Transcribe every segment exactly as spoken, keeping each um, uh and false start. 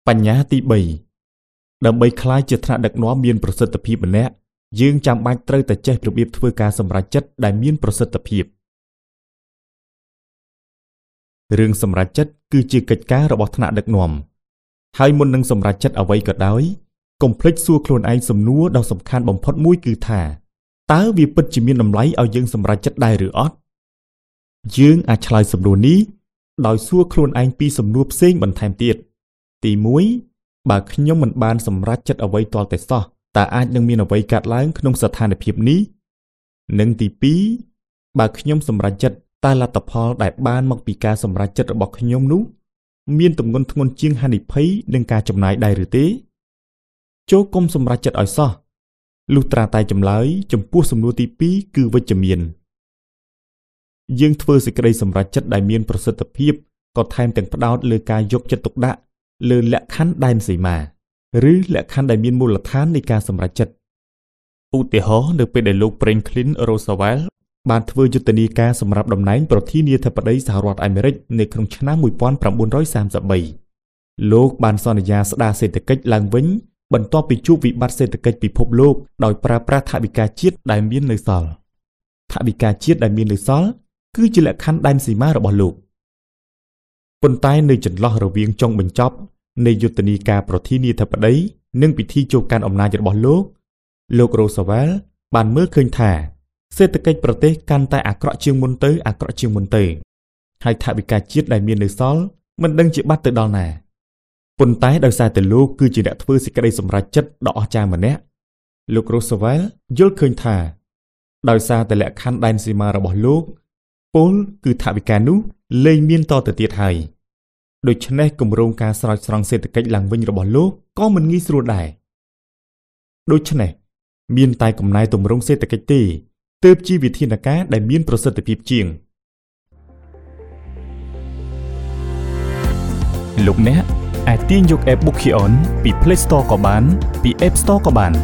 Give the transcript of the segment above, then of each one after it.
បញ្ហាទីបីដើម្បីខ្លាយជាថ្នាក់ដឹកនាំមានប្រសិទ្ធភាពម្នាក់យើងចាំបាច់ត្រូវតែចេះរបៀបធ្វើការសម្រេចចិត្តដែលមានប្រសិទ្ធភាពរឿងសម្រេចចិត្តគឺជាកិច្ចការរបស់ថ្នាក់ដឹកនាំហើយមុននឹងសម្រេចចិត្តអ្វីក៏ដោយកុំភ្លេចសួរខ្លួនឯងសំណួរដ៏សំខាន់បំផុតមួយគឺថាតើវាពិតជាមានតម្លៃឲ្យយើងសម្រេចចិត្តដែរឬអត់យើងអាចឆ្លើយសំណួរនេះដោយសួរខ្លួនឯងពីសំណួរផ្សេងបន្ថែមទៀតទីមួយបើខ្ញុំមិនបានសម្រេចចិត្តអ្វីទាល់តែសោះតើអាចនឹងមានអ្វីកើតឡើងក្នុងស្ថានភាពនេះនិងទីពីរបើខ្ញុំសម្រេចចិត្តតើលទ្ធផលដែលបានមកពីការសម្រេចចិត្តរបស់ខ្ញុំនោះមានទម្ងន់ធ្ងន់ជាងហានិភ័យនឹងការចំណាយដែរឬទេចូលគុំសម្រេចចិត្តឲ្យសោះលុះត្រាតែចម្លើយចំពោះសំណួរទីពីរគឺវិជ្ជមានយើងធ្វើសេចក្តីសម្រេចចិត្តដែលមានប្រសិទ្ធភាពក៏ថែមទាំងផ្ដោតលើការយកចិត្តទុកដាក់លើលក្ខខណ្ឌដែនសីមាឬលក្ខខណ្ឌដែលមានមូលដ្ឋាននៃការសម្រេចចិត្តឧទាហរណ៍នៅពេលដែលលោក Franklin Roosevelt បានធ្វើយុទ្ធនាការសម្រាប់តំណែងប្រធានាធិបតីសហរដ្ឋអាមេរិកនៅក្នុងឆ្នាំmột nghìn chín trăm sa mươi baលោកបានសន្យាស្ដារសេដ្ឋកិច្ចឡើងវិញបន្ទាប់ពីជួបវិបត្តិសេដ្ឋកិច្ចពិភពលោកដោយប្រើប្រាស់ថវិកាជាតិដែលមាននៅសល់ថវិកាជាតិដែលមាននៅសល់គឺជាលក្ខខណ្ឌដែនសីមារបស់លោកប៉ុន្តែនៅចន្លោះរវាងចុងបញ្ចប់នៃយុទ្ធនាការប្រធានាធិបតីនិងពិធីចូលកាន់អំណាចរបស់លោកលោក Roosevelt បានមើលឃើញថាសេដ្ឋកិច្ចប្រទេសកាន់តែអាក្រក់ជាងមុនទៅអាក្រក់ជាងមុនទៅហើយថវិកាជាតិដែលមាននៅសល់មិនដឹងជាបាត់ទៅដល់ណាប៉ុន្តែដោយសារតែលោកគឺជាអ្នកធ្វើសេចក្តីសម្រេចចិត្តដ៏អស្ចារ្យម្នាក់លោក Roosevelt យល់ឃើញថាដោយសារតែលក្ខខណ្ឌដែនសីមារបស់លោកពលគឺថវិកានោះលែងមានតទៅទៀតហើយដូច្នេះគម្រោងការស្រោចស្រង់សេដ្ឋកិច្ចឡើងវិញរបស់លោកក៏មិនងាយស្រួលដែរដូច្នេះមានតែកំណែទម្រង់សេដ្ឋកិច្ចទេទើបជាវិធានការដែលមានប្រសិទ្ធភាពជាងលោកអ្នកអាចទាញយក App Bookion ពី Play Store ក៏បានពី App Store ក៏បាន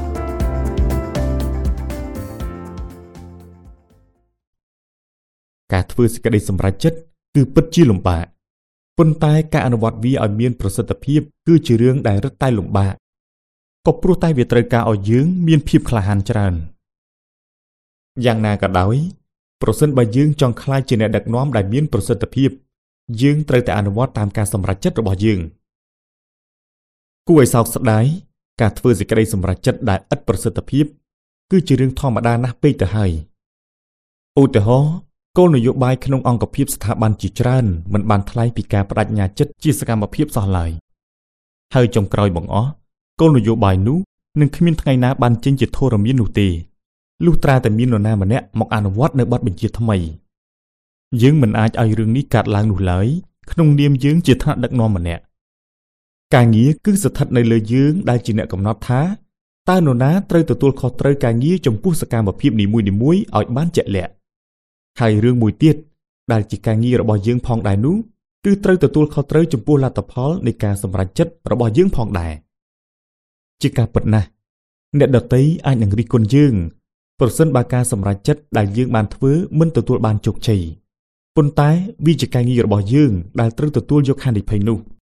ការធ្វើសេចក្តីសម្រេចចិត្តគឺពិតជាលំបាកប៉ុន្តែការអនុវត្តវាឲ្យមានប្រសិទ្ធភាពគឺជារឿងដែលរឹតតែលំបាកក៏ព្រោះតែវាត្រូវការឲ្យយើងមានភាពក្លាហានច្រើនយ៉ាងណាក៏ដោយប្រសិនបើយើងចង់ក្លាយជាអ្នកដឹកនាំដែលមានប្រសិទ្ធភាពយើងត្រូវតែអនុវត្តតាមការសម្រេចចិត្តរបស់យើងគួរឲ្យសោកស្ដាយការធ្វើសេចក្តីសម្រេចចិត្តដែលឥតប្រសិទ្ធភាពគឺជារឿងធម្មតាណាស់ពេកទៅហើយឧទាហរណ៍គោលនយោបាយក្នុងអង្គភាពស្ថាប័នជាច្រើនមិនបានថ្លែងពីការបដិញ្ញាចិត្តជាសកម្មភាពសោះឡើយហើយចុងក្រោយបង្អស់គោលនយោបាយនោះនឹងគ្មានថ្ងៃណាបានចេញជាធរមាននោះទេលុះត្រាតែមាននរណាម្នាក់មកអនុវត្តនៅបទបញ្ជាថ្មីយើងមិនអាចឲ្យរឿងនេះកើតឡើងនោះឡើយក្នុងនាមយើងជាថ្នាក់ដឹកនាំម្នាក់ការងារគឺស្ថិតនៅលើយើងដែលជាអ្នកកំណត់ថាតើនរណាត្រូវទទួលខុសត្រូវការងារចំពោះសកម្មភាពនីមួយៗឲ្យបានជាក់លាក់ហើយរឿងមួយទៀតដែលជាការងាររបស់យើងផងដែរនោះគឺត្រូវទទួលខុសត្រូវចំពោះលទ្ធផលនៃការសម្រេចចិត្តរបស់យើងផងដែរជាការពិតណាស់អ្នកដទៃអាចនឹងរិះគន់យើងប្រសិនបើការសម្រេចចិត្តដែលយើងបានធ្វើមិនទទួលបានជោគជ័យប៉ុន្តែវាជាការងាររបស់យើងដែលត្រូវទទួលយកហានិភ័យនោះ